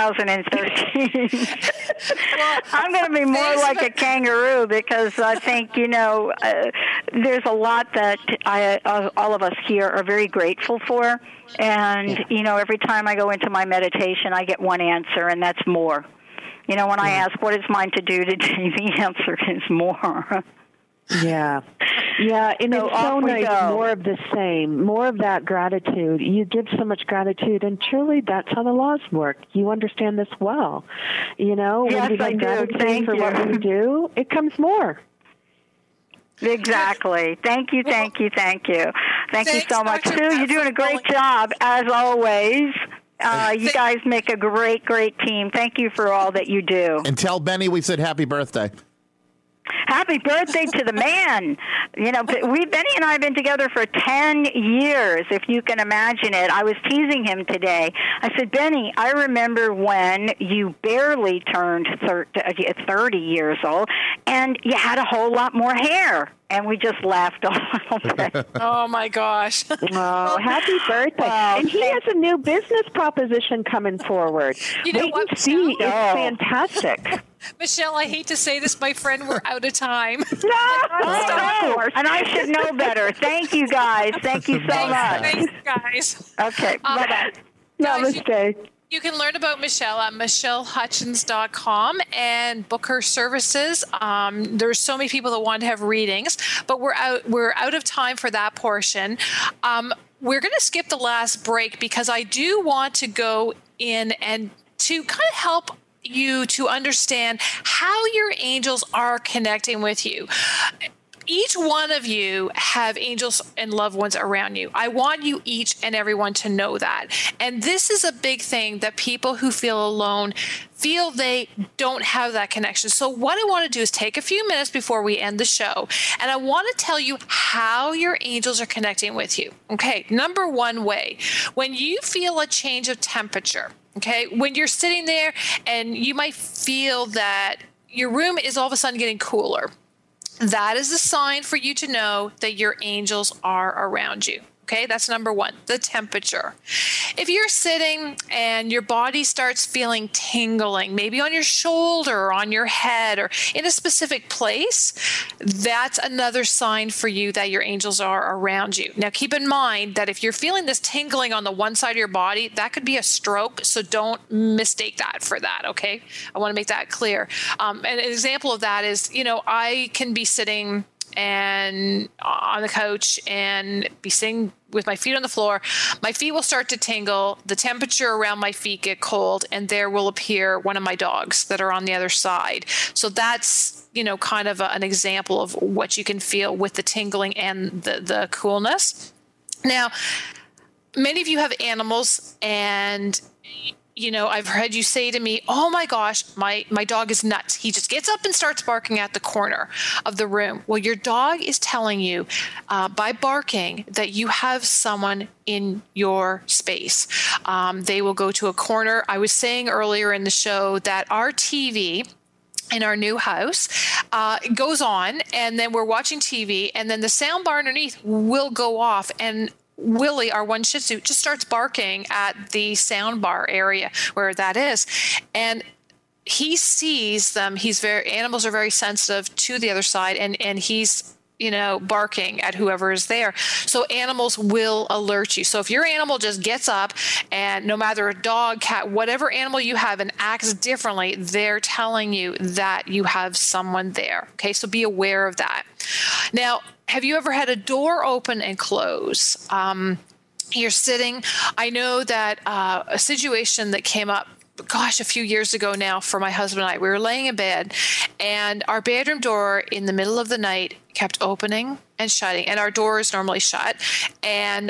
2013. I'm going to be more like a kangaroo because I think, you know, there's a lot that all of us here are very grateful for. And, you know, every time I go into my meditation, I get one answer, and that's more. You know, when I ask, what is mine to do today, the answer is more. Yeah, and so it's so nice, more of the same, more of that gratitude. You give so much gratitude, and truly that's how the laws work. You understand this well. You know, when you give gratitude for what we do, it comes more. Exactly. Thank you so much, Sue. You're doing a great job, as always. You guys make a great, great team. Thank you for all that you do. And tell Benny we said happy birthday. Happy birthday to the man. You know, Benny and I have been together for 10 years, if you can imagine it. I was teasing him today. I said, Benny, I remember when you barely turned 30 years old, and you had a whole lot more hair. And we just laughed a little bit. Oh, my gosh. Oh, happy birthday. And he has a new business proposition coming forward. You know what, Michelle? See, it's fantastic. Michelle, I hate to say this, my friend, we're out of time. And I should know better. Thank you, guys. Thank you so much. Thanks, guys. Okay, bye-bye. Namaste. You can learn about Michelle at michellehutchins.com and book her services. There's so many people that want to have readings, but we're out of time for that portion. We're going to skip the last break because I do want to go in and to kind of help you to understand how your angels are connecting with you. Each one of you have angels and loved ones around you. I want you each and everyone to know that. And this is a big thing that people who feel alone feel they don't have that connection. So what I want to do is take a few minutes before we end the show, and I want to tell you how your angels are connecting with you. Okay, number one way, when you feel a change of temperature, okay, when you're sitting there and you might feel that your room is all of a sudden getting cooler, that is a sign for you to know that your angels are around you. Okay, that's number one, the temperature. If you're sitting and your body starts feeling tingling, maybe on your shoulder or on your head or in a specific place, that's another sign for you that your angels are around you. Now, keep in mind that if you're feeling this tingling on the one side of your body, that could be a stroke, so don't mistake that for that, okay? I want to make that clear. And an example of that is, I can be sitting and on the couch and be sitting with my feet on the floor. My feet will start to tingle. The temperature around my feet get cold, and there will appear one of my dogs that are on the other side. So that's, kind of an example of what you can feel with the tingling and the coolness. Now, many of you have animals, and I've heard you say to me, oh my gosh, my dog is nuts. He just gets up and starts barking at the corner of the room. Well, your dog is telling you by barking that you have someone in your space. They will go to a corner. I was saying earlier in the show that our TV in our new house goes on, and then we're watching TV, and then the sound bar underneath will go off, and Willie, our one Shih Tzu, just starts barking at the sound bar area where that is. And he sees them. Animals are very sensitive to the other side, and he's, barking at whoever is there. So animals will alert you. So if your animal just gets up, and no matter a dog, cat, whatever animal you have, and acts differently, they're telling you that you have someone there. Okay, so be aware of that. Now, have you ever had a door open and close? You're sitting. I know that a situation that came up, a few years ago now for my husband and I. We were laying in bed, and our bedroom door in the middle of the night kept opening and shutting, and our door is normally shut, and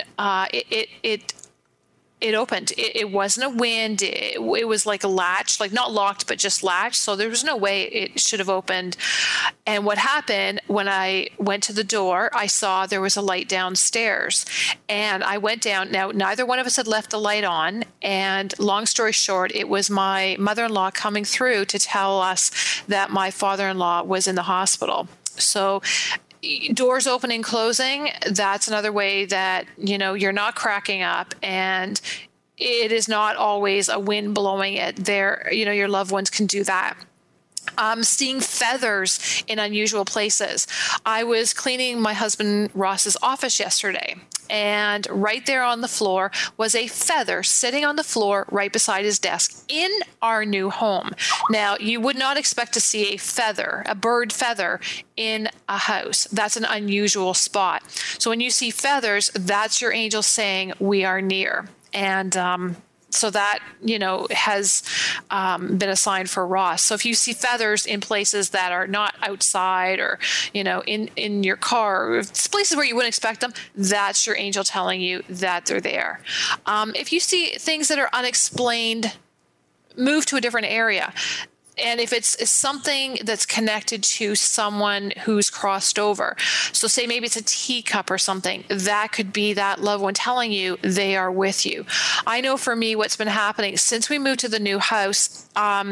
it opened. It wasn't a wind. It was like a latch, like not locked, but just latched. So there was no way it should have opened. And what happened when I went to the door, I saw there was a light downstairs, and I went down. Now, neither one of us had left the light on. And long story short, it was my mother-in-law coming through to tell us that my father-in-law was in the hospital. So doors opening, closing, that's another way that, you're not cracking up, and it is not always a wind blowing it there. Your loved ones can do that. Seeing feathers in unusual places. I was cleaning my husband Ross's office yesterday, and right there on the floor was a feather sitting on the floor right beside his desk in our new home. Now, you would not expect to see a bird feather in a house. That's an unusual spot. So when you see feathers, that's your angel saying, we are near. And so that, has been a sign for Ross. So if you see feathers in places that are not outside or, in your car, or places where you wouldn't expect them, that's your angel telling you that they're there. If you see things that are unexplained, move to a different area. And if it's something that's connected to someone who's crossed over, so say maybe it's a teacup or something, that could be that loved one telling you they are with you. I know for me what's been happening since we moved to the new house,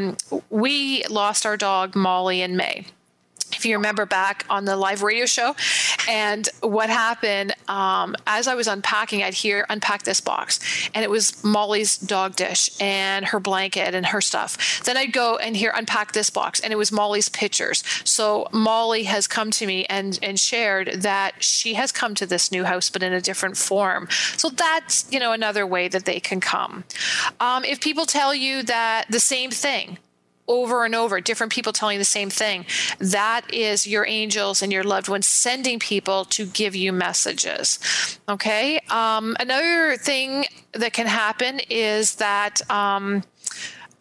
we lost our dog Molly in May. If you remember back on the live radio show, and what happened, as I was unpacking, I'd unpack this box, and it was Molly's dog dish and her blanket and her stuff. Then I'd go and unpack this box, and it was Molly's pictures. So Molly has come to me and shared that she has come to this new house, but in a different form. So that's, another way that they can come. If people tell you that the same thing, over and over, different people telling you the same thing, that is your angels and your loved ones sending people to give you messages. Okay. Another thing that can happen is that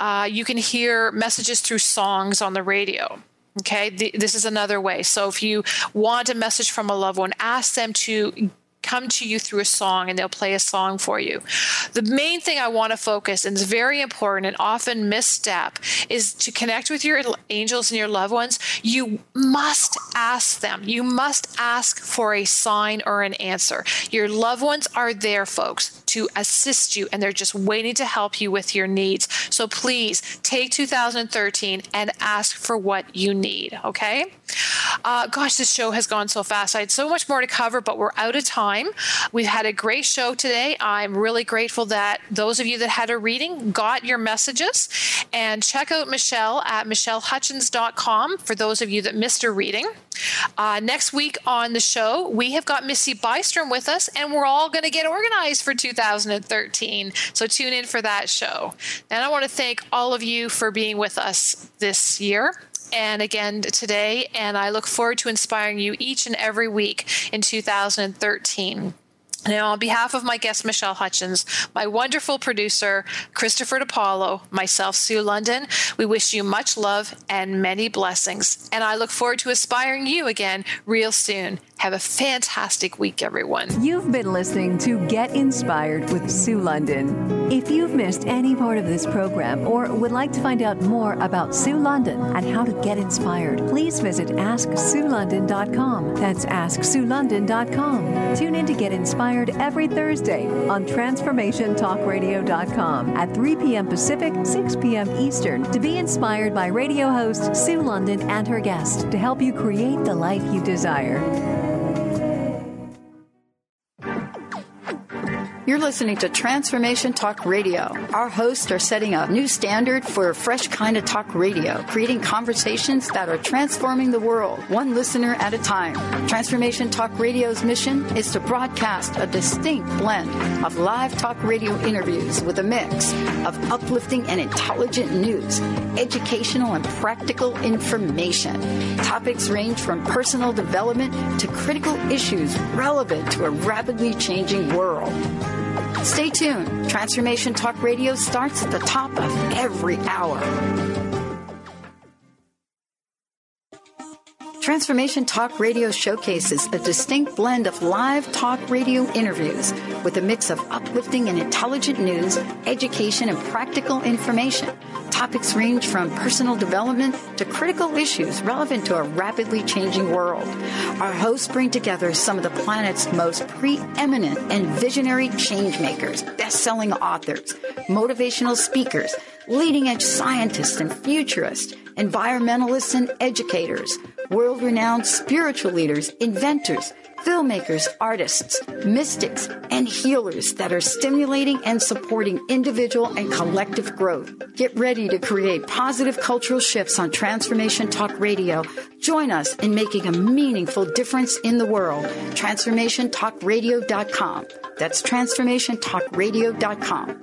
you can hear messages through songs on the radio. Okay, this is another way. So if you want a message from a loved one, ask them to come to you through a song, and they'll play a song for you. The main thing I want to focus, and it's very important and often misstep, is to connect with your angels and your loved ones. You must ask them. You must ask for a sign or an answer. Your loved ones are there, folks, to assist you, and they're just waiting to help you with your needs. So please take 2013 and ask for what you need, okay? Gosh, this show has gone so fast. I had so much more to cover, but we're out of time. We've had a great show today. I'm really grateful that those of you that had a reading got your messages. And check out Michelle at michellehutchins.com for those of you that missed her reading. Next week on the show, we have got Missy Bystrom with us, and we're all going to get organized for 2013. So tune in for that show. And I want to thank all of you for being with us this year and again today, and I look forward to inspiring you each and every week in 2013. Now, on behalf of my guest, Michelle Hutchins, my wonderful producer, Christopher DiPaolo, myself, Sue London, we wish you much love and many blessings. And I look forward to inspiring you again real soon. Have a fantastic week, everyone. You've been listening to Get Inspired with Sue London. If you've missed any part of this program or would like to find out more about Sue London and how to get inspired, please visit AskSueLondon.com. That's AskSueLondon.com. Tune in to Get Inspired every Thursday on TransformationTalkRadio.com at 3 p.m. Pacific, 6 p.m. Eastern to be inspired by radio host Sue London and her guests to help you create the life you desire. You're listening to Transformation Talk Radio. Our hosts are setting a new standard for a fresh kind of talk radio, creating conversations that are transforming the world, one listener at a time. Transformation Talk Radio's mission is to broadcast a distinct blend of live talk radio interviews with a mix of uplifting and intelligent news, educational and practical information. Topics range from personal development to critical issues relevant to a rapidly changing world. Stay tuned. Transformation Talk Radio starts at the top of every hour. Transformation Talk Radio showcases a distinct blend of live talk radio interviews with a mix of uplifting and intelligent news, education, and practical information. Topics range from personal development to critical issues relevant to a rapidly changing world. Our hosts bring together some of the planet's most preeminent and visionary change makers, best-selling authors, motivational speakers, leading-edge scientists and futurists, environmentalists and educators, world-renowned spiritual leaders, inventors, filmmakers, artists, mystics, and healers that are stimulating and supporting individual and collective growth. Get ready to create positive cultural shifts on Transformation Talk Radio. Join us in making a meaningful difference in the world. TransformationTalkRadio.com. That's TransformationTalkRadio.com.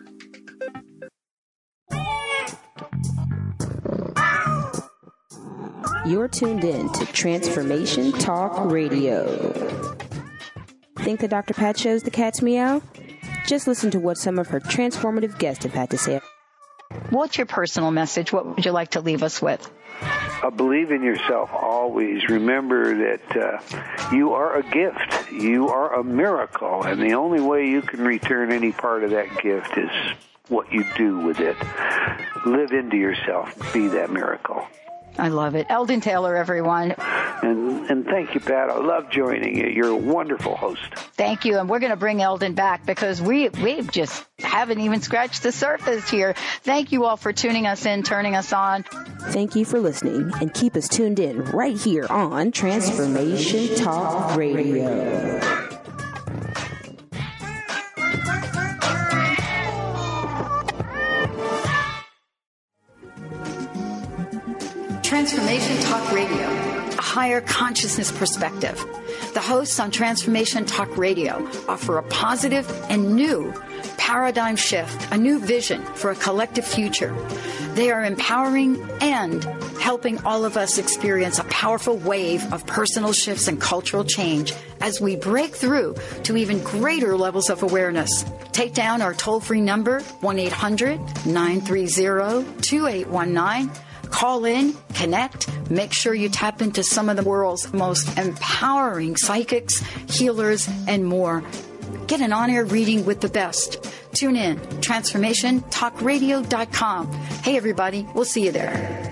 You're tuned in to Transformation Talk Radio. Think that Dr. Pat shows the cat's meow? Just listen to what some of her transformative guests have had to say. What's your personal message? What would you like to leave us with? Believe in yourself always. Remember that you are a gift. You are a miracle. And the only way you can return any part of that gift is what you do with it. Live into yourself. Be that miracle. I love it. Eldon Taylor, everyone. And thank you, Pat. I love joining you. You're a wonderful host. Thank you. And we're going to bring Eldon back because we just haven't even scratched the surface here. Thank you all for tuning us in, turning us on. Thank you for listening, and keep us tuned in right here on Transformation Talk Radio. Transformation Talk Radio, a higher consciousness perspective. The hosts on Transformation Talk Radio offer a positive and new paradigm shift, a new vision for a collective future. They are empowering and helping all of us experience a powerful wave of personal shifts and cultural change as we break through to even greater levels of awareness. Take down our toll-free number, 1-800-930-2819. Call in, connect, make sure you tap into some of the world's most empowering psychics, healers, and more. Get an on-air reading with the best. Tune in, transformationtalkradio.com. Hey, everybody, we'll see you there.